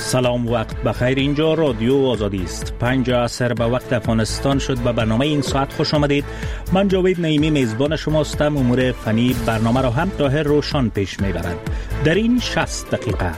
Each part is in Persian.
سلام، وقت بخیر. اینجا رادیو آزادی است. 5 عصر به وقت افغانستان شد. به برنامه این ساعت خوش آمدید. من جاوید نعیمی میزبان شماستم. امور فنی برنامه را هم طاهر روشان پیش میبرد. در این 60 دقیقه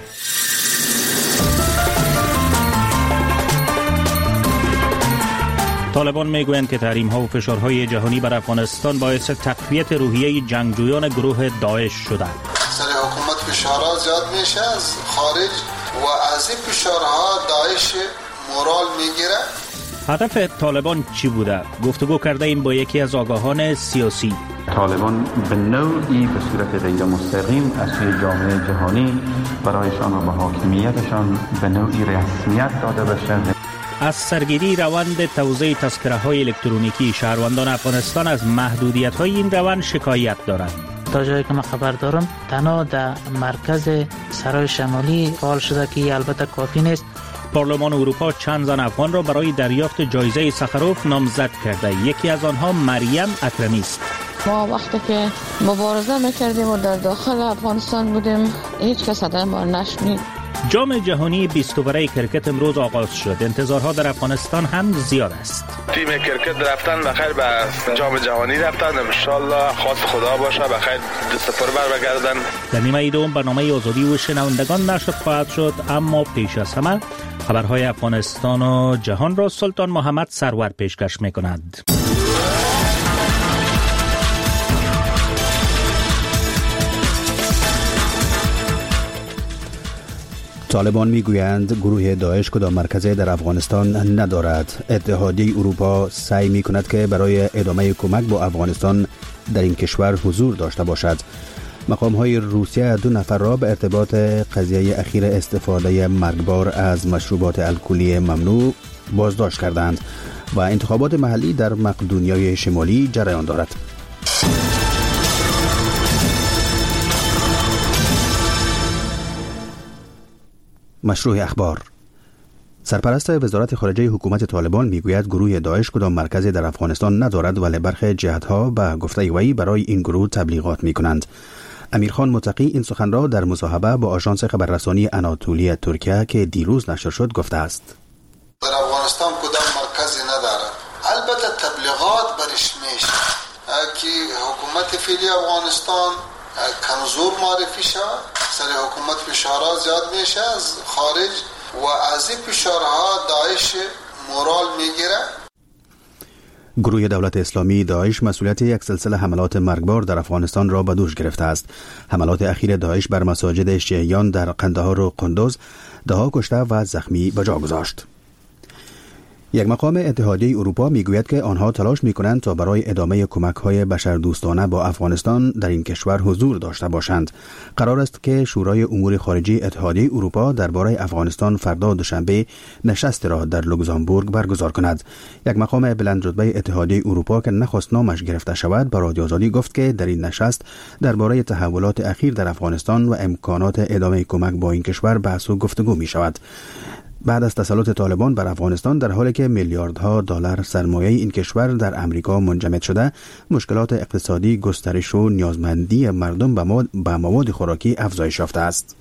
طالبان میگویند که تحریم‌ها و فشارهای جهانی بر افغانستان باعث تقویت روحیه جنگجویان گروه داعش شده. سر حکومت فشارها زیاد میشه از خارج و از این فشارها داعش مورال میگیره. هدف طالبان چی بوده؟ گفتگو کرده ایم با یکی از آگاهان سیاسی. طالبان به نوعی به صورت غیر مستقیم از سوی جامعه جهانی برایشان و به حاکمیتشان به نوعی رسمیت داده بشه. از سرگیری روند توزیع تذکره‌های الکترونیکی شهروندان افغانستان از محدودیت‌های این روند شکایت دارند. تا جایی که من خبر دارم تنها در مرکز سرای شمالی فعال شده که البته کافی نیست. پارلمان اروپا چند زن افغان را برای دریافت جایزه سخروف نامزد کرده. یکی از آنها مریم اکرمی است. ما وقتی که مبارزه میکردیم و در داخل افغانستان بودیم هیچ کس صدای ما نشنید. جام جهانی 20 اووره کرکت امروز آغاز شد. انتظارها در افغانستان هم زیاد است. تیم کرکت رفتن بخیر به جام جهانی رفتن، ان شاءالله خواست خدا باشه بخیر دست پر بر بگردن. در نیمه دوم برنامه آزادی و شنوندگان نشر خواهد شد، اما پیش از همه خبرهای افغانستان و جهان را سلطان محمد سرور پیشکش می‌کند. طالبان میگویند گروه داعش کدام مرکزی در افغانستان ندارد. اتحادیه اروپا سعی میکند که برای ادامه کمک با افغانستان در این کشور حضور داشته باشد. مقام‌های روسیه 2 نفر را به ارتباط قضیه اخیر استفاده مرگبار از مشروبات الکلی ممنوع بازداشت کردند و انتخابات محلی در مقدونیای شمالی جریان دارد. مشروع اخبار. سرپرست وزارت خارجه حکومت طالبان میگوید گروه داعش کدام مرکزی در افغانستان ندارد، ولی برخی جهت‌ها به گفته وی برای این گروه تبلیغات میکنند. امیرخان متقی این سخن را در مصاحبه با آژانس خبررسانی اناتولی ترکیه که دیروز نشر شد گفته است. در افغانستان کدام مرکزی نداره. البته تبلیغات برش میشه که حکومت فعلی افغانستان کمزور معرفی شود. سر حکومت فشارها زیاد میشه از خارج و از این فشارها داعش مورال میگیره. گروه دولت اسلامی داعش مسئولیت یک سلسله حملات مرگبار در افغانستان را به دوش گرفته است. حملات اخیر داعش بر مساجد شیعیان در قندهار و قندوز ده‌ها کشته و زخمی به جا گذاشت. یک مقام اتحادیه اروپا میگوید که آنها تلاش میکنند تا برای ادامه کمک‌های بشردوستانه با افغانستان در این کشور حضور داشته باشند. قرار است که شورای امور خارجه اتحادیه اروپا درباره افغانستان فردا دوشنبه نشست را در لوکزامبورگ برگزار کند. یک مقام بلندرتبه اتحادیه اروپا که نخواست نامش گرفته شود به رادیو آزادی گفت که در این نشست درباره تحولات اخیر در افغانستان و امکانات ادامه کمک با این کشور بحث و گفتگو می شود. بعد از تسلط طالبان بر افغانستان در حالی که میلیاردها دلار سرمایه این کشور در امریکا منجمد شده، مشکلات اقتصادی، گسترش و نیازمندی مردم به مواد خوراکی افزایش یافته است.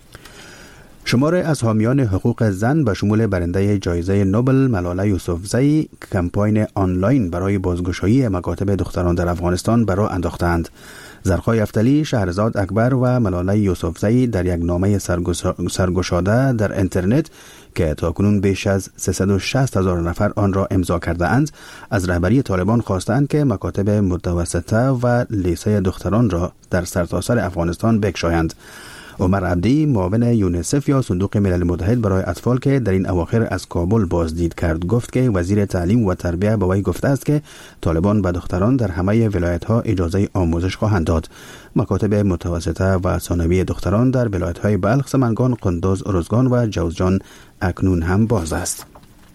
شمار از حامیان حقوق زن به شمول برنده جایزه نوبل ملاله یوسفزئی کمپاین آنلاین برای بازگشایی مکاتب دختران در افغانستان به راه انداختند. زرخای افتلی، شهرزاد اکبر و ملاله یوسفزئی در یک نامه سرگشاده در اینترنت که تاکنون بیش از 360,000 نفر آن را امضا کرده اند، از رهبری طالبان خواستند که مکاتب متوسطه و لیسه دختران را در سرتاسر افغانستان بگشایند. عمر عبدی، معاون یونیسف یا صندوق ملل متحد برای اطفال که در این اواخر از کابل بازدید کرد، گفت که وزیر تعلیم و تربیت به وی گفته است که طالبان به دختران در همه ولایت‌ها اجازه آموزش خواهند داد. مکاتب متوسطه و ثانوی دختران در ولایت‌های بلخ، سمنگان، قندوز، ارزگان و جوزجان اکنون هم باز است.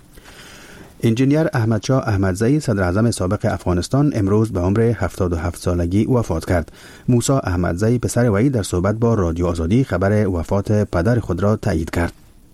انجینیر احمدشاه احمدزئی صدر اعظم سابق افغانستان امروز به عمر 77 سالگی وفات کرد. موسی احمدزئی پسر وی در صحبت با رادیو آزادی خبر وفات پدر خود را تایید کرد.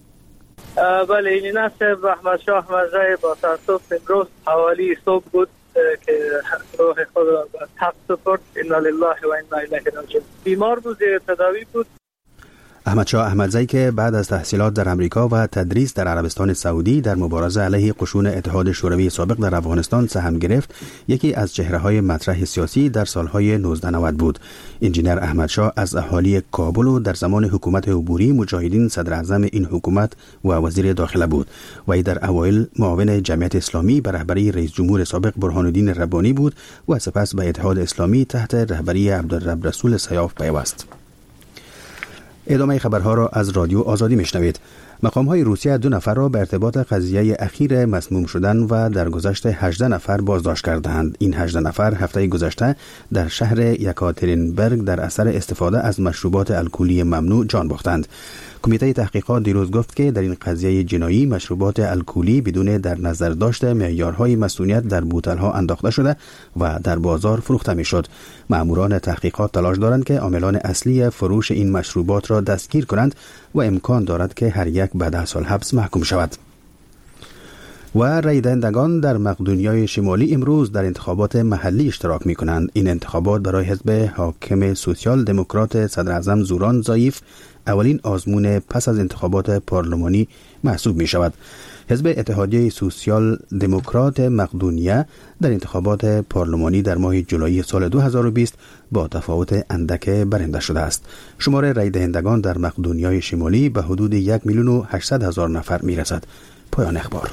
بله، این نصب احمدشاه احمدزئی با تاسف امروز حوالی صبح بود که روح خود را به حق سپرد. انا لله و انا الیه راجعون. بیمار بود، تداوی بود. احمدشاه احمدزی که بعد از تحصیلات در امریکا و تدریس در عربستان سعودی در مبارزه علیه قشون اتحاد شوروی سابق در افغانستان سهم گرفت، یکی از چهره‌های مطرح سیاسی در سالهای 1990 بود. انجینر احمدشاه از اهالی کابل و در زمان حکومت عبوری مجاهدین صدر اعظم این حکومت و وزیر داخله بود. وی در اوایل معاون جمعیت اسلامی به رهبری رئیس جمهور سابق برهان الدین ربانی بود و سپس به اتحاد اسلامی تحت رهبری عبدالرب رسول سیاف پیوست. ادامه خبرها را از رادیو آزادی میشنوید. مقام‌های روسیه 2 نفر را به ارتباط قضیه اخیر مسموم شدن و در گذشت 18 نفر بازداشت کردند. این 18 نفر هفته گذشته در شهر یکاترینبرگ در اثر استفاده از مشروبات الکلی ممنوع جان باختند. کمیته تحقیقات دیروز گفت که در این قضیه جنایی مشروبات الکلی بدون در نظر داشته معیارهای مصونیت در بوتل‌ها انداخته شده و در بازار فروخته می‌شد. مأموران تحقیقات تلاش دارند که عاملان اصلی فروش این مشروبات را دستگیر کنند و امکان دارد که هر یک به 10 سال حبس محکوم شود. و رای دهندگان در مقدونیای شمالی امروز در انتخابات محلی اشتراک می کنند. این انتخابات برای حزب حاکم سوسیال دموکرات صدر اعظم زوران ضعیف اولین آزمون پس از انتخابات پارلمانی محسوب می شود. حزب اتحادیه سوسیال دموکرات مقدونیه در انتخابات پارلمانی در ماه جولای سال 2020 با تفاوت اندک برنده شده است. شمار رای دهندگان در مقدونیای شمالی به حدود 1,800,000 نفر می رسد. پایان اخبار.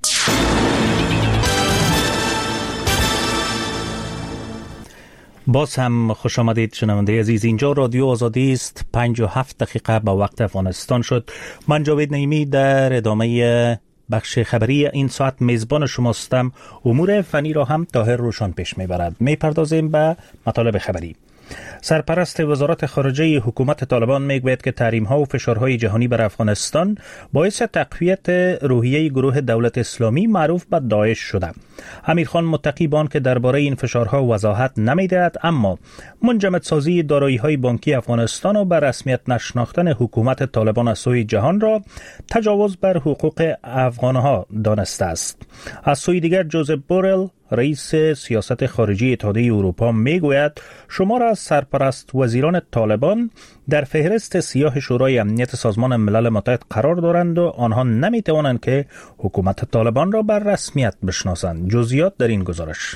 باز هم خوش آمدید شنونده عزیز. اینجا رادیو آزادی است. 57 دقیقه به وقت افغانستان شد. من جاوید نعیمی در ادامه بخش خبری این ساعت میزبان شماستم. امور فنی را هم طاهر روشان پیش میبرد. میپردازیم به مطالب خبری. سرپرست وزارت خارجه حکومت طالبان میگوید که تحریم‌ها و فشارهای جهانی بر افغانستان باعث تقویت روحیه گروه دولت اسلامی معروف به داعش شده. امیرخان متقی بان که درباره این فشارها وضاحت نمی‌دهد، اما منجمدسازی دارایی‌های بانکی افغانستان و بر رسمیت نشناختن حکومت طالبان از سوی جهان را تجاوز بر حقوق افغانها دانسته است. از سوی دیگر جوزف بورل رئیس سیاست خارجی اتحادیه اروپا میگوید شمار از سرپرست وزیران طالبان در فهرست سیاه شورای امنیت سازمان ملل متحد قرار دارند و آنها نمیتوانند که حکومت طالبان را بر رسمیت بشناسند. جزئیات در این گزارش.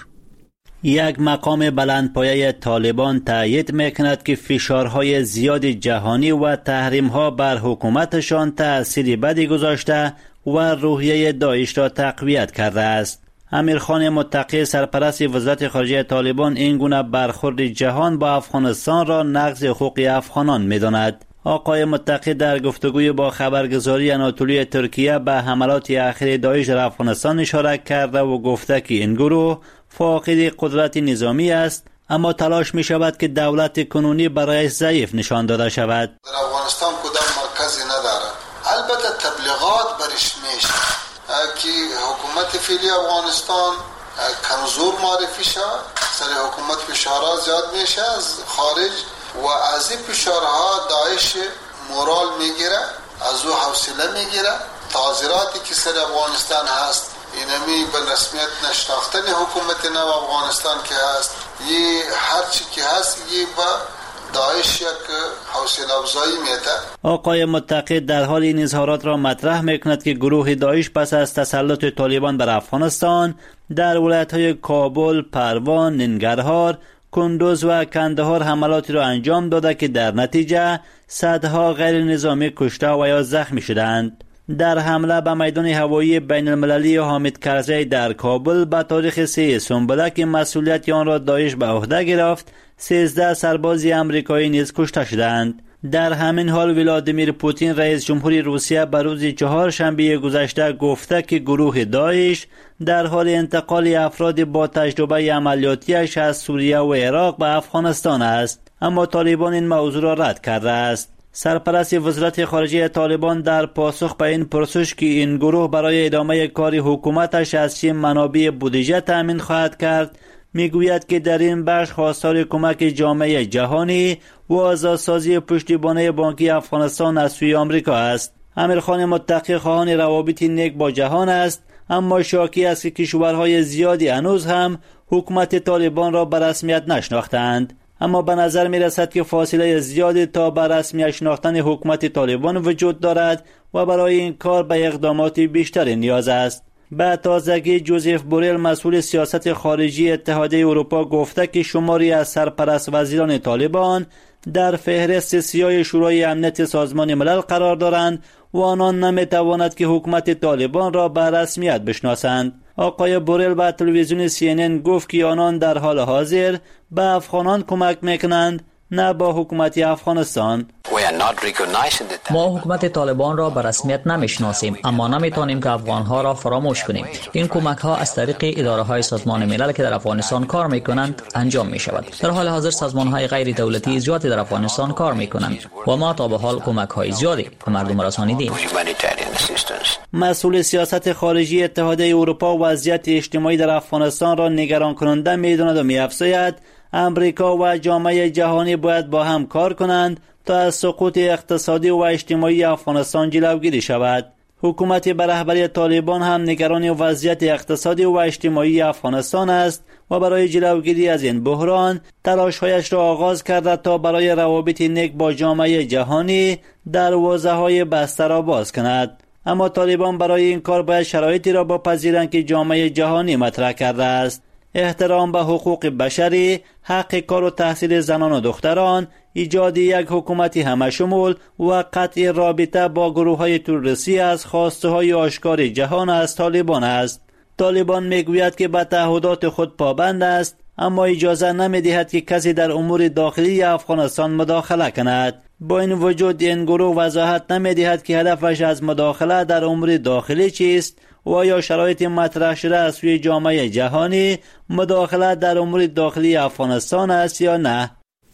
یک مقام بلندپایه طالبان تایید میکند که فشارهای زیاد جهانی و تحریم‌ها بر حکومتشان تأثیری بدی گذاشته و روحیه داعش را تقویت کرده است. امیرخان متقی سرپرست وزارت خارجه طالبان این گونه برخورد جهان با افغانستان را نقض حقوق افغانان می‌داند. آقای متقی در گفتگوی با خبرگزاری آناتولی ترکیه به حملات اخیر داعش در افغانستان اشاره کرده و گفته که این گروه فاقد قدرت نظامی است، اما تلاش می شود که دولت کنونی برایش ضعیف نشان داده شود. در افغانستان کدام مرکزی نداره. البته تبلیغات برش میشه که حکومت فعلی افغانستان کمزور معرفی شود، سر حکومت فشارها زیاد میشه از خارج و از این فشارها داعش مورال میگیره، از او حوصله میگیره. تعذیراتی که سر افغانستان هست اینمی به رسمیت نشناختن حکومت نو افغانستان که هست، یه هرچی که هست یه با داعش یک حوصله افزایی میده. آقای متقی در حال این اظهارات را مطرح میکند که گروه داعش پس از تسلط طالبان بر افغانستان در ولایت‌های کابل، پروان، ننگرهار، کندوز و کندهار حملاتی را انجام داده که در نتیجه صدها غیر نظامی کشته و یا زخمی شدند. در حمله به میدان هوایی بین المللی حامد کرزی در کابل به تاریخ 3 سنبله که مسئولیت آن را داعش به عهده گرفت، 13 سرباز آمریکایی نیز کشته شدند. در همین حال ولادیمیر پوتین رئیس جمهوری روسیه به روز 4 شنبه گذشته گفته که گروه داعش در حال انتقال افراد با تجربه عملیاتیش از سوریه و عراق به افغانستان است، اما طالبان این موضوع را رد کرده است. سرپرست وزارت خارجه طالبان در پاسخ به این پرسش که این گروه برای ادامه کار حکومتش از چه منابع بودجه تامین خواهد کرد، میگوید که در این بخش خواستار کمک جامعه جهانی و آزادسازی پشتیبانی بانکی افغانستان از سوی آمریکا است. امیرخان متقی خواهان روابط نیک با جهان است، اما شاکی است که کشورهای زیادی هنوز هم حکومت طالبان را به رسمیت نشناختند. اما به نظر می رسد که فاصله زیادی تا به رسمی شناختن حکومت طالبان وجود دارد و برای این کار به اقدامات بیشتری نیاز است. به تازگی جوزف بوریل مسئول سیاست خارجی اتحادیه اروپا گفته که شماری از سرپرست وزیران طالبان در فهرست سیاه شورای امنیت سازمان ملل قرار دارند و آنان نمیتواند که حکومت طالبان را به رسمیت بشناسند. آقای بوریل به تلویزیون CNN گفت که آنان در حال حاضر به افغانان کمک میکنند، نه با حکومت افغانستان. ما حکومت طالبان را به رسمیت نمیشناسیم، اما نمیتونیم که افغانها را فراموش کنیم. این کمک ها از طریق اداره های سازمان ملل که در افغانستان کار میکنند انجام می شود. در حال حاضر سازمان های غیر دولتی زیادی در افغانستان کار میکنند و ما تا به حال کمک های زیادی به مردم رسانیدیم. مسئول سیاست خارجی اتحادیه اروپا وضعیت اجتماعی در افغانستان را نگران کننده میداند و می‌افزاید امریکا و جامعه جهانی باید با هم کار کنند تا از سقوط اقتصادی و اجتماعی افغانستان جلوگیری شود. حکومت به رهبری طالبان هم نگران وضعیت اقتصادی و اجتماعی افغانستان است و برای جلوگیری از این بحران تلاش‌هایش را آغاز کرده تا برای روابط نیک با جامعه جهانی دروازه‌های بسته را باز کند. اما طالبان برای این کار باید شرایطی را بپذیرند که جامعه جهانی مطرح کرده است: احترام به حقوق بشری، حق کار و تحصیل زنان و دختران، ایجاد یک حکومت همشمول و قطع رابطه با گروه‌های تروریستی از خواسته‌های آشکار جهان از طالبان است. طالبان میگوید که به تعهدات خود پابند است، اما اجازه نمی‌دهد که کسی در امور داخلی افغانستان مداخله کند. با این وجود این گروه وضاحت نمی‌دهد که هدفش از مداخله در امور داخلی چیست و آیا شرایط مطرح شده از سوی جامعه جهانی مداخله در امور داخلی افغانستان است یا نه.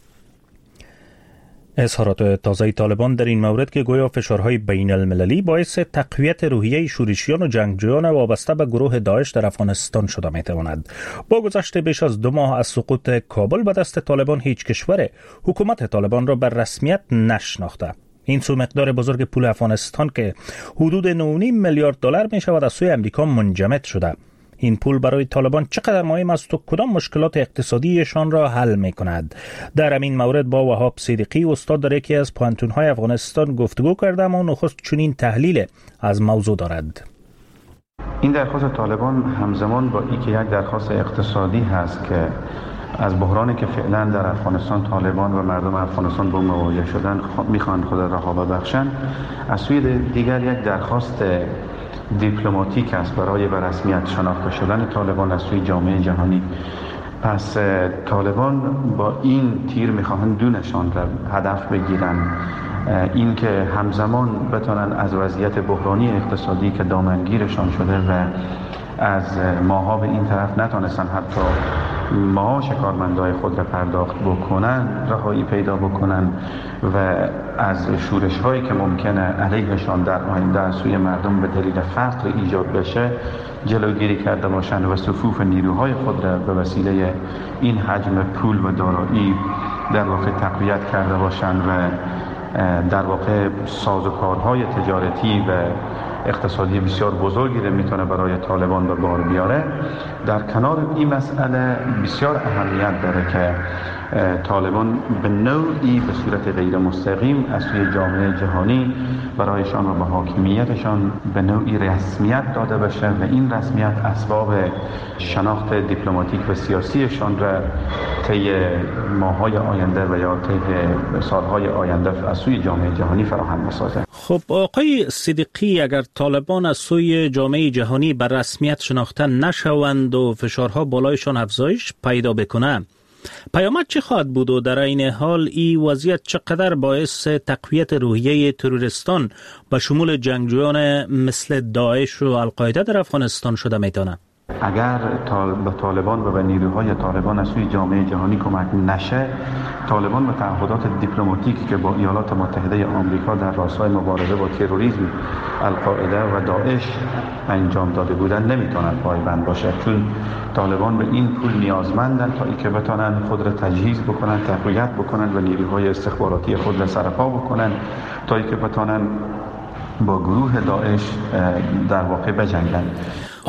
اظهارات تازه طالبان در این مورد که گویا فشارهای بین المللی باعث تقویت روحیه شورشیان و جنگجویان وابسته به گروه داعش در افغانستان شده میتواند. با گذشت بیش از 2 ماه از سقوط کابل به دست طالبان هیچ کشور حکومت طالبان را به رسمیت نشناخته. این سو مقدار بزرگ پول افغانستان که حدود 9.5 میلیارد دلار می شود از سوی امریکا منجمد شده. این پول برای طالبان چقدر مهم است و کدام مشکلات اقتصادیشان را حل می کند؟ در همین مورد با وهاب صدیقی استاد در یکی از پوانتون‌های افغانستان گفتگو کردم و نخست چنین تحلیل از موضوع دارد. این درخواست طالبان همزمان با اینکه یک درخواست اقتصادی هست که از بحرانی که فعلا در افغانستان طالبان و مردم افغانستان با مواجه شدن میخوان خود رها ببخشند، از سوی دیگر یک درخواست دیپلماتیک است برای به رسمیت شناخته شدن طالبان از سوی جامعه جهانی. پس طالبان با این تیر میخواهند دو نشان را هدف بگیرن: این که همزمان بتونن از وضعیت بحرانی اقتصادی که دامنگیرشان شده و از ماها به این طرف نتونستن حتی معاش کارمندای خود را پرداخت بکنن رهایی پیدا بکنن و از شورش هایی که ممکنه علیهشان در آینده از سوی مردم به دلیل فقر ایجاد بشه جلوگیری کرده باشند و صفوف نیروهای خود را به وسیله این حجم پول و دارایی در واقع تقویت کرده باشند و در واقع سازوکارهای تجارتی و اقتصادی بسیار بزرگی رو میتونه برای طالبان به بار بیاره. در کنار این مسئله بسیار اهمیت داره که طالبان به نوعی به صورت غیر مستقیم از سوی جامعه جهانی برایشان و به حاکمیتشان به نوعی رسمیت داده بشه و این رسمیت اسباب شناخت دیپلماتیک و سیاسیشان را طی ماه‌های آینده و یا طی سال‌های آینده از سوی جامعه جهانی فراهم بسازه. خب آقای صدیقی، اگر طالبان از سوی جامعه جهانی بر رسمیت شناخته نشوند و فشارها بالایشان افزایش پیدا بکنه، پیامد چه خواهد بود و در این حال این وضعیت چقدر باعث تقویت روحیه تروریستان به شمول جنگجویان مثل داعش و القاعده در افغانستان شده میتونه؟ اگر به طالبان و به نیروهای طالبان از سوی جامعه جهانی کمک نشه، طالبان به تعهدات دیپلماتیکی که با ایالات متحده آمریکا در راستای مبارزه با تروریسم القاعده و داعش انجام داده بودن نمیتونن پایبند باشه، چون طالبان به این پول نیازمندن تا اینکه بتونن خود را تجهیز بکنن، تقویت بکنن و نیروهای استخباراتی خود را سرپا بکنن تا اینکه بتونن با گروه داعش در واقع بجنگن.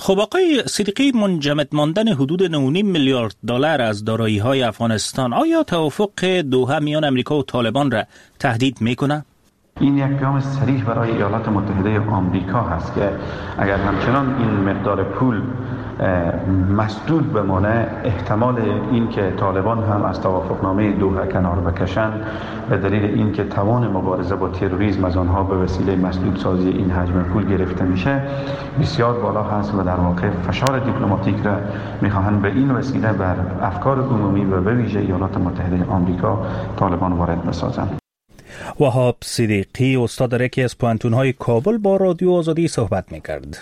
خب آقای صدیقی، منجمد ماندن حدود 9.5 میلیارد دلار از دارایی‌های افغانستان آیا توافق دوحه میان امریکا و طالبان را تهدید میکنه؟ این یک پیام صریح برای ایالات متحده آمریکا هست که اگر همچنان این مقدار پول مسدود بمانه، احتمال این که طالبان هم از توافقنامه دوحه کنار بکشند به دلیل اینکه توان مبارزه با تروریسم از آنها به وسیله مسدود سازی این حجم پول گرفته میشه بسیار بالا هست و در واقع فشار دیپلماتیک را میخواهند به این وسیله بر افکار عمومی و به ویژه ایالات متحده آمریکا طالبان وارد بسازند. وهاب صدیقی، استاد در یکی از پوهنتون‌های کابل، با رادیو آزادی صحبت میکرد.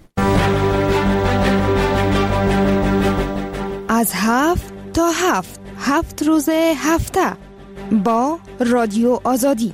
از 7 تا 7 روز هفته با رادیو آزادی.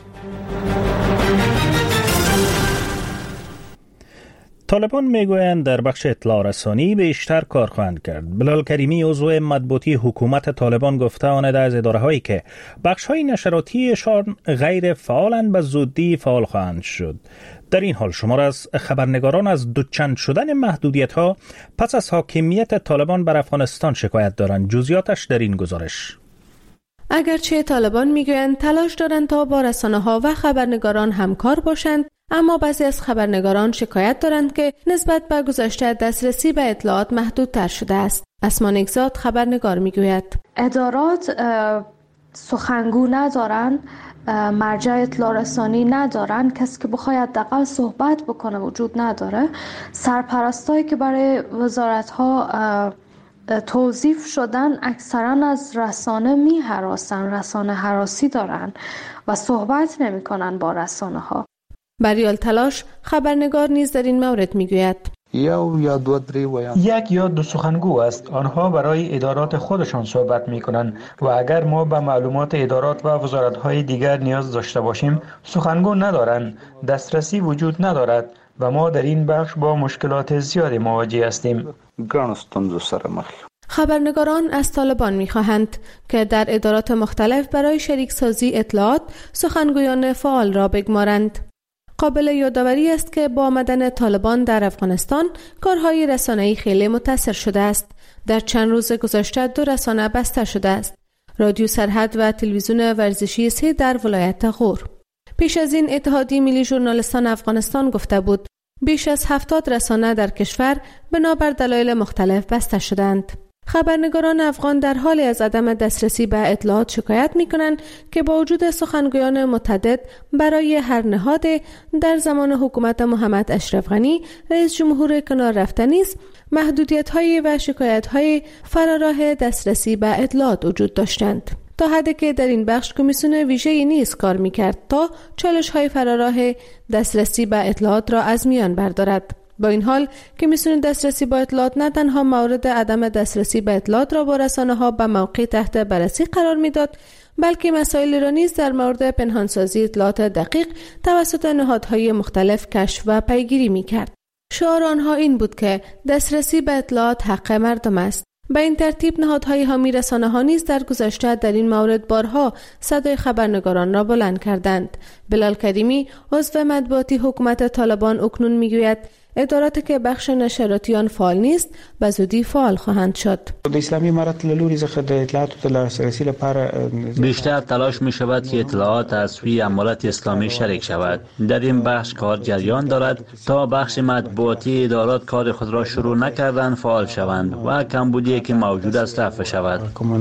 طالبان میگویند در بخش اطلاع رسانی بیشتر کار خواهند کرد. بلال کریمی، عضو مطبوعاتی حکومت طالبان، گفته آمده از اداره‌هایی که بخش‌های نشراتیشان غیر فعالند به زودی فعال خواهند شد. در این حال شمار از خبرنگاران از دوچند شدن محدودیت‌ها پس از حاکمیت طالبان بر افغانستان شکایت دارند. جزئیاتش در این گزارش. اگرچه طالبان میگویند تلاش دارند تا با رسانه‌ها و خبرنگاران همکار باشند، اما بعضی از خبرنگاران شکایت دارند که نسبت به گذشته دسترسی به اطلاعات محدودتر شده است. اسما نگزاد، خبرنگار، میگوید ادارات سخنگو ندارند، مرجع اطلاع رسانی ندارن، کسی که بخواد حداقل صحبت بکنه وجود نداره. سرپرستایی که برای وزارت‌ها توظیف شدن اکثرا از رسانه می‌هراسن، رسانه هراسی دارن و صحبت نمی‌کنن با رسانه‌ها. بریال تلاش، خبرنگار، نیز در این مورد میگوید یک یا دو سخنگو است. آنها برای ادارات خودشان صحبت میکنند و اگر ما به معلومات ادارات و وزارت‌های دیگر نیاز داشته باشیم، سخنگو ندارند، دسترسی وجود ندارد و ما در این بخش با مشکلات زیادی مواجه هستیم. خبرنگاران از طالبان می‌خواهند که در ادارات مختلف برای شریک سازی اطلاعات سخنگویان فعال را بگمارند. قابل یادآوری است که با آمدن طالبان در افغانستان کارهای رسانه‌ای خیلی متاثر شده است. در چند روز گذشته 2 رسانه بسته شده است: رادیو سرحد و تلویزیون ورزشی 3 در ولایت غور. پیش از این اتحادیه ملی ژورنالیستان افغانستان گفته بود بیش از 70 رسانه در کشور بنابر دلایل مختلف بسته شدند. خبرنگاران افغان در حال از عدم دسترسی به اطلاعات شکایت می‌کنند که با وجود سخنگویان متعدد برای هر نهاد در زمان حکومت محمد اشرف غنی رئیس جمهور کنار رفته نیز محدودیت‌های و شکایت‌های فراراه دسترسی به اطلاعات وجود داشتند، تا حدی که در این بخش کمیسیون ویژه‌ای نیز کار می‌کرد تا چالش‌های فراراه دسترسی به اطلاعات را از میان بردارد. با این حال کمیسیون دسترسی به اطلاعات نه تنها مورد عدم دسترسی به اطلاعات را با رسانه‌ها به موقع تحت بررسی قرار می‌داد، بلکه مسائل را نیز در مورد پنهانسازی اطلاعات دقیق توسط نهادهای مختلف کشف و پیگیری می‌کرد. شعار آنها این بود که دسترسی به اطلاعات حق مردم است. به این ترتیب نهادهای حامی رسانه‌ها نیز در گذشته در این مورد بارها صدای خبرنگاران را بلند کردند. بلال کریمی، عضو مطبوعاتی حکومت طالبان، اکنون میگوید ادارات که بخش نشراتی آن فعال نیست به زودی فعال خواهند شد. بیشتر تلاش می شود که اطلاعات از سوی امارت اسلامی شریک شود. در این بخش کار جریان دارد تا بخش مطبوعاتی ادارات کار خود را شروع نکردن فعال شوند و کمبودی که موجود است رفع شود.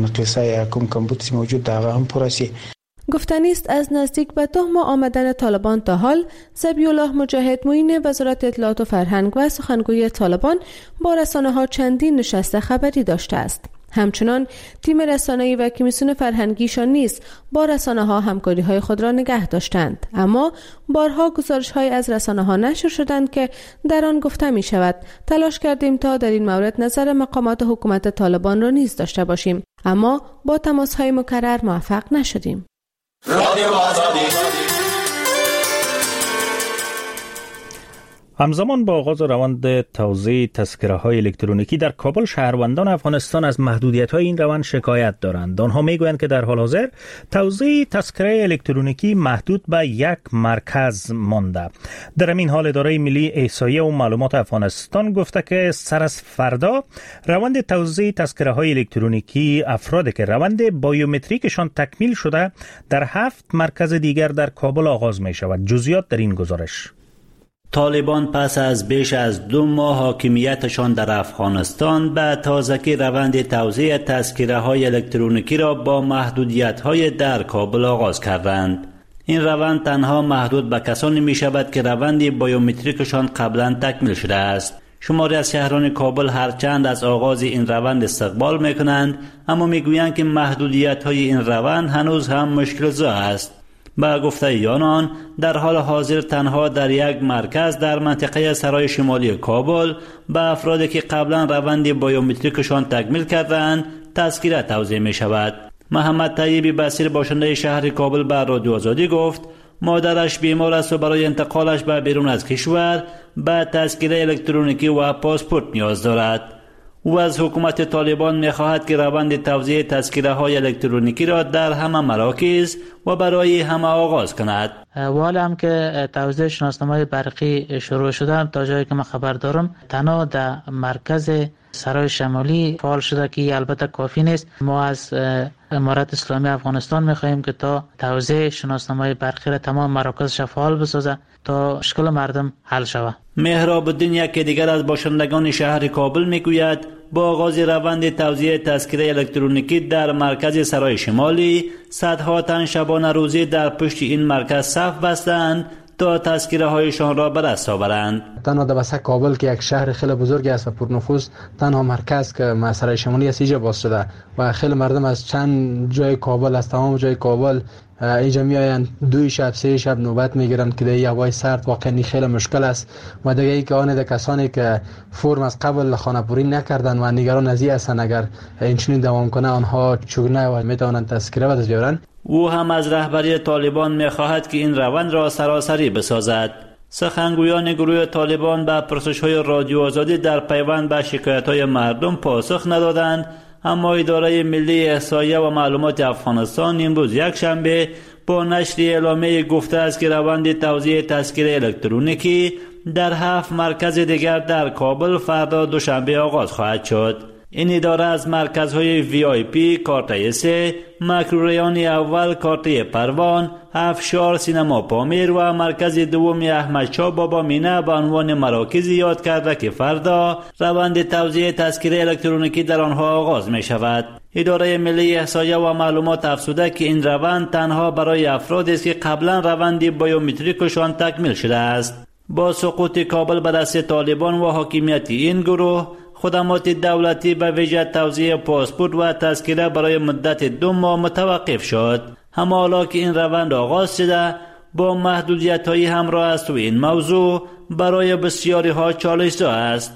گفتنی است از نزدیک به 2 ماه آمدن طالبان تا حال ذبیح الله مجاهد، معین وزارت اطلاعات و فرهنگ و سخنگوی طالبان، با رسانه‌ها چندین نشست خبری داشته است. همچنان تیم رسانه‌ای و کمیسیون فرهنگیشان نیز با رسانه‌ها همکاری‌های خود را نگه داشتند، اما بارها گزارش‌های از رسانه‌ها نشر شدند که در آن گفته می‌شود تلاش کردیم تا در این مورد نظر مقامات حکومت طالبان را نیز داشته باشیم، اما با تماس‌های مکرر موفق نشدیم. همزمان با آغاز روند توزیع تذکره‌های الکترونیکی در کابل، شهروندان افغانستان از محدودیت‌های این روند شکایت دارند. آنها میگویند که در حال حاضر توزیع تذکره الکترونیکی محدود به یک مرکز مانده. در این حال اداره ملی احصایه و معلومات افغانستان گفته که سر از فردا روند توزیع تذکره‌های الکترونیکی افرادی که روند بایومتریکشان تکمیل شده در 7 مرکز دیگر در کابل آغاز می شود. جزئیات در این گزارش. طالبان پس از بیش از 2 ماه حاکمیتشان در افغانستان به تازگی روند توزیع تذکره‌های الکترونیکی را با محدودیت‌های در کابل آغاز کردند. این روند تنها محدود به کسانی می شود که روند بایومتریکشان قبلا تکمیل شده است. شماری از شهران کابل هرچند از آغاز این روند استقبال می کنند، اما می گویند که محدودیت‌های این روند هنوز هم مشکل زا است. با گفته آنان در حال حاضر تنها در یک مرکز در منطقه سرای شمالی کابل به افرادی که قبلا روند بایومتریکشان تکمیل کردند تذکره توزیع می شود. محمد طیب بصیر باشنده شهر کابل به رادیو آزادی گفت مادرش بیمار است و برای انتقالش به بیرون از کشور به تذکره الکترونیکی و پاسپورت نیاز دارد. او از حکومت طالبان می‌خواهد که روند توزیع تذکره‌های الکترونیکی را در همه مراکز و برای همه آغاز کند. و هم که توزیع شناسنامه‌های برقی شروع شده، تا جایی که من خبر دارم تنها در مرکز سرای شمالی فعال شده که البته کافی نیست. ما از امارت اسلامی افغانستان می‌خواهیم که تا توزیع شناسنامه‌های برقی را تمام مراکزش فعال بسازه تا مشکل مردم حل شود. مهراب الدین یکی دیگر از باشندگان شهر کابل میگوید با آغاز روند توزیع تذکره الکترونیکی در مرکز سرای شمالی صدها تن شبانه روزی در پشت این مرکز صف بستند تا تذکره هایشان را به دست آورند. تنها در بسته کابل که یک شهر خیلی بزرگی است و پرنفوذ، تنها مرکز که سرای شمالی است اینجا باز شده و خیلی مردم از چند جای کابل، از تمام جای کابل اینجا میآیند 2 شب 3 شب نوبت میگیرند که در هوای سرد واقعا خیلی مشکل است. و دیگه ای که آن کسانی که فرم از قبل خانه پوری نکردند و نگران از این هستند اگر اینچنین دوام کنه آنها چگونه و میتوانند تذکره به دست بیارند. او هم از رهبری طالبان میخواهد که این روند را سراسری بسازد. سخنگویان گروه طالبان به پرسش‌های رادیو آزادی در پیوند به شکایت‌های مردم پاسخ ندادند، اما اداره ملی احصایه و معلومات افغانستان امروز یکشنبه با نشر اعلامیه گفته است که روند توزیع تذکره الکترونیکی در 7 مرکز دیگر در کابل فردا دوشنبه آغاز خواهد شد. این اداره از مرکزهای VIP، کارت سه، مکروریان اول، کارت پروان، افشار، سینما پامیر و مرکز دوم احمدشاه بابا مینه به عنوان مراکزی یاد کرده که فردا روند توزیع تذکره الکترونیکی در آنها آغاز می شود. اداره ملی احصایه و معلومات افزوده که این روند تنها برای افرادی است که قبلا روند بایومتریکشان تکمیل شده است. با سقوط کابل به دست طالبان و حاکمیت این گروه، خدمات دولتی به ویژه توزیع پاسپورت و تذکره برای مدت 2 ماه متوقف شد. اما حالا که این روند آغاز شده با محدودیت‌های همراه است و این موضوع برای بسیاری ها چالش‌زا است.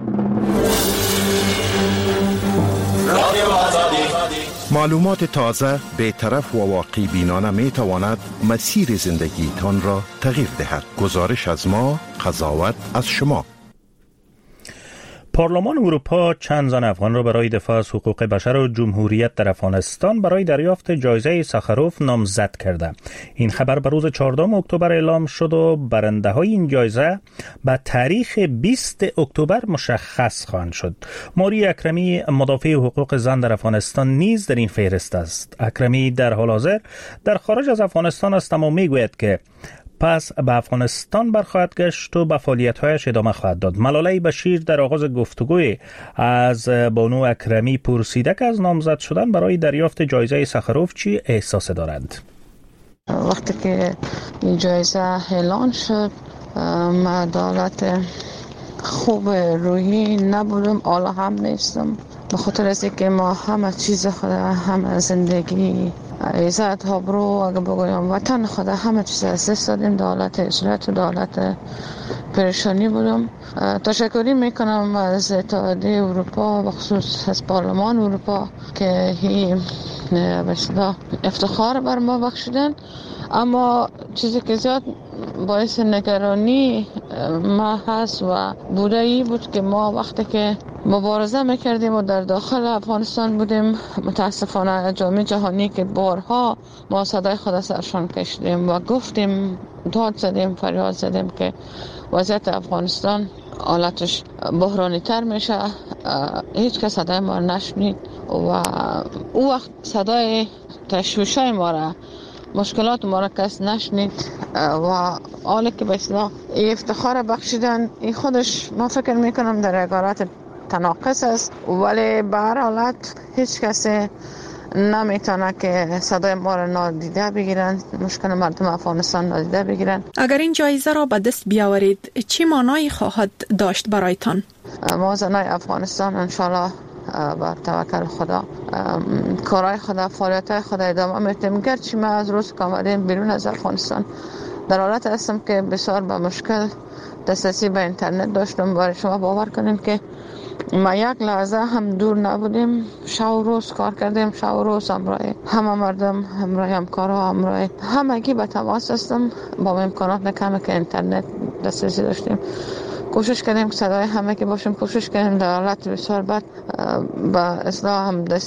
معلومات تازه، بی‌طرف و واقعی بینانه می تواند مسیر زندگیتان را تغییر دهد. گزارش از ما، قضاوت از شما. پارلمان اروپا چند زن افغان را برای دفاع از حقوق بشر و جمهوریت در افغانستان برای دریافت جایزه ساخاروف نامزد کرده. این خبر به روز 14 اکتبر اعلام شد و برنده های این جایزه به تاریخ 20 اکتبر مشخص خواهند شد. ماری اکرمی، مدافع حقوق زن در افغانستان، نیز در این فهرست است. اکرمی در حال حاضر در خارج از افغانستان است، اما میگوید که پس به افغانستان برخواهد گشت و به فعالیت‌هایش ادامه خواهد داد. ملاله بشیر در آغاز گفتگوی از بانو اکرمی پرسیده که از نامزد شدن برای دریافت جایزه ساخاروف چی احساس دارد. وقتی که این جایزه اعلان شد من حالت خوب روحی نبودم، حالا هم نیستم، به خاطر از اینکه ما همه چیز خود، همه زندگی، عزت، آبرو، اگه بگویم وطن خود، همه چیز از دست دادیم. دولت اجلت و دولت پریشانی بودم. تشکری میکنم از اتحادیه اروپا، بخصوص از پارلمان اروپا که این افتخار بر ما بخشیدن. اما چیزی که زیاد باعث نگرانی ما هست و بوده ای بود که ما وقتی که مبارزه میکردیم و در داخل افغانستان بودیم، متاسفانه جامعه جهانی که بارها ما صدای خود سرشان کشیدیم و گفتیم، داد زدیم، فریاد زدیم که وضعیت افغانستان حالتش بحرانی تر میشه، هیچ کس صدای ما نشنید و او وقت صدای تشویشای ما را، مشکلات ما را کس نشنید و حالی که به اصلاح افتخار بخشیدن این خودش ما فکر میکنم در عبارت تناقض است، ولی به هر حالت هیچ کسی نمیتونه که صدای ما را نادیده بگیرن، مشکل مردم افغانستان نادیده بگیرن. اگر این جایزه را به دست بیاورید چی معنایی خواهد داشت برایتان؟ ما زنای افغانستان انشالله بر توکل خدا کارهای خدا، فعالیت‌های خدا ادامه میدیم. گرچه ما از روز که آمدیم بیرون از افغانستان در حالت هستم که بسیار با مشکل دسترسی به اینترنت داشتم. برای شما باور کنین که ما یک لحظه هم دور نبودیم، شب و روز کار کردیم، شب و روز همراه همه مردم، همراه همکارها، همراه همگی به تماس هستم. با امکانات کمی که اینترنت دسترسی داشتیم کوشش کردیم که صدای همه که باشیم، کوشش کردیم در حالت بسیار بد با اصلاح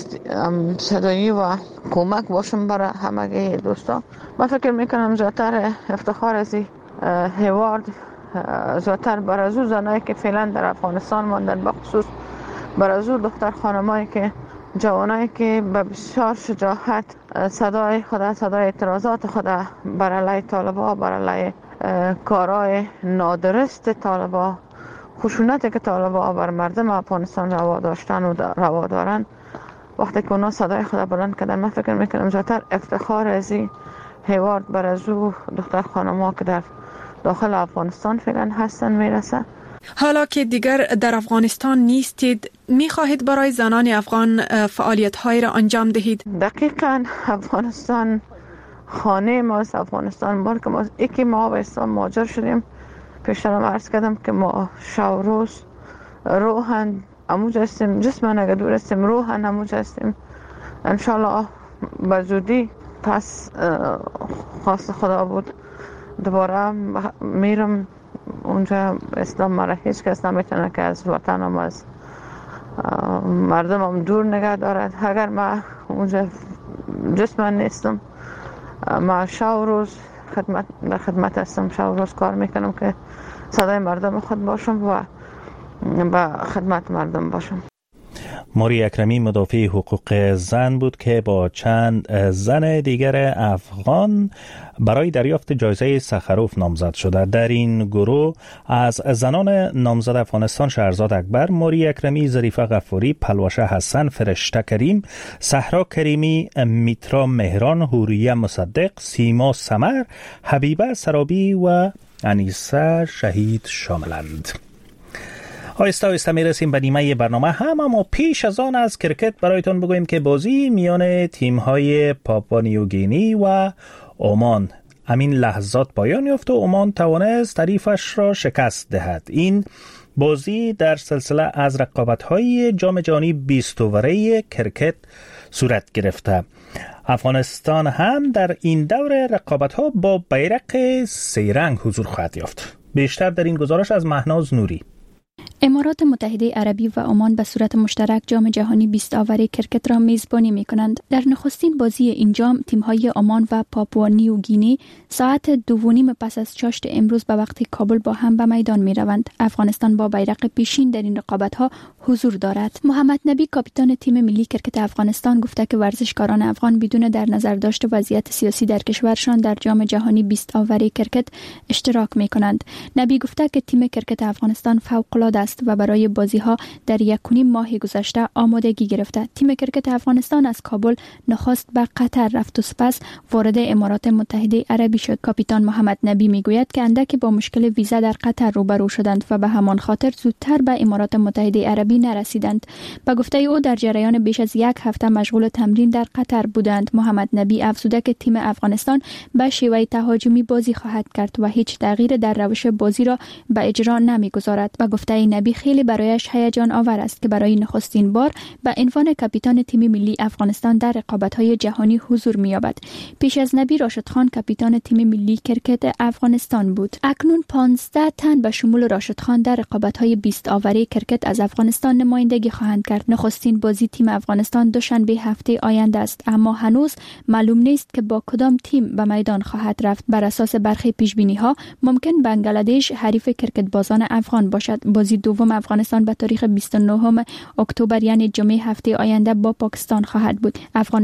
هم صدایی و کمک باشیم برای همه دوستا. من فکر میکنم زیادتر افتخار از هیوارد زیادتر برای زنایی که فعلا در افغانستان ماندن، بخصوص برای دختر خانمایی که جوانایی که به بسیار شجاعت صدای خدا، صدای اعتراضات خدا بر علیه طالبان، بر علیه کارهای نادرست طالبان، خشونتی که طالبان بر مردم افغانستان روا داشتن و روا دارن، وقتی که اونا صدای خدا بلند کردن، من فکر میکنم زیادتر افتخار از این هیوارد بر از دختر خانم‌ها که در داخل افغانستان فعلا هستن میرسه. حالا که دیگر در افغانستان نیستید، میخواهید برای زنان افغان فعالیت‌هایی را انجام دهید؟ دقیقاً افغانستان خانه ماست، افغانستان بار که ما یکی ما به اسلام مهاجر شدیم. پیشترم عرض کردم که ما شب روز روحاً اموج هستیم، جسماً اگر دور هستیم روحاً اموج هستیم. انشالله به زودی پس خواست خدا بود دوباره میرم اونجا. اسلام مرا هیچ کس نمیتونه که از وطنم، از مردمم دور نگه دارد. اگر ما اونجا جسماً نیستم، ما شب و روز خدمت هستم، شب و روز کار میکنم که صدای مردم خود باشم و به خدمت مردم باشم. موری اکرمی مدافع حقوق زن بود که با چند زن دیگر افغان برای دریافت جایزه سخروف نامزد شده. در این گروه از زنان نامزد افغانستان شهرزاد اکبر، موری اکرمی، ظریفه غفوری، پلوشه حسن، فرشته کریم، صحرا کریمی، میترا مهران، حوریه مصدق، سیما سمر، حبیبه سرابی و انیسه شهید شاملند. آهسته آهسته میرسیم به نیمه برنامه هم، اما پیش از آن از کرکت برایتان بگوییم که بازی میان تیم‌های پاپوا نیوگینی و عمان همین لحظات پایان یافت و عمان توانست حریفش را شکست دهد. این بازی در سلسله از رقابت‌های جام جهانی 20 اوره کرکت صورت گرفته. افغانستان هم در این دور رقابت‌ها با بیرق 3 رنگ حضور خواهد یافت. بیشتر در این گزارش از مهناز نوری. امارات متحده عربی و عمان به صورت مشترک جام جهانی 20 اوره کرکت را میزبانی می‌کنند. در نخستین بازی این جام تیم‌های عمان و پاپوا نیوگینی ساعت 2:30 پس از چاشت امروز به وقت کابل با هم به میدان می‌روند. افغانستان با بیرق پیشین در این رقابت‌ها حضور دارد. محمد نبی کاپیتان تیم ملی کرکت افغانستان گفته که ورزشکاران افغان بدون در نظر داشت وضعیت سیاسی در کشورشان در جام جهانی 20 اوره کرکت اشتراک می‌کنند. نبی گفته که تیم کرکت افغانستان فوق‌العاده است و برای بازی‌ها در 1.5 ماه گذشته آمادگی گرفته. تیم کرکت افغانستان از کابل نخست به قطر رفت و سپس وارد امارات متحده عربی شد. کاپیتان محمد نبی میگوید که اندکی با مشکل ویزا در قطر روبرو شدند و به همان خاطر زودتر به امارات متحده عربی نرسیدند. به گفته او در جریان بیش از 1 هفته مشغول تمرین در قطر بودند. محمد نبی افزوده که تیم افغانستان به شیوه تهاجمی بازی خواهد کرد و هیچ تغییر در روش بازی را به اجرا نمیگذارد. به گفته نکته نبی خیلی برایش هیجان آور است که برای نخستین بار به عنوان کاپیتان تیم ملی افغانستان در رقابت‌های جهانی حضور می‌یابد. پیش از نبی راشد خان کاپیتان تیم ملی کرکت افغانستان بود. اکنون 15 تن به شمول راشد خان در رقابت‌های 20 آوری کرکت از افغانستان نمایندگی خواهند کرد. نخستین بازی تیم افغانستان دوشنبه هفته آینده است، اما هنوز معلوم نیست که با کدام تیم به میدان خواهد رفت. بر اساس برخی پیش‌بینی‌ها ممکن بنگلادش حریف کرکت بازان افغان باشد. بازی دوم افغانستان به تاریخ 29 اکتبر یعنی جمعه هفته آینده با پاکستان خواهد بود.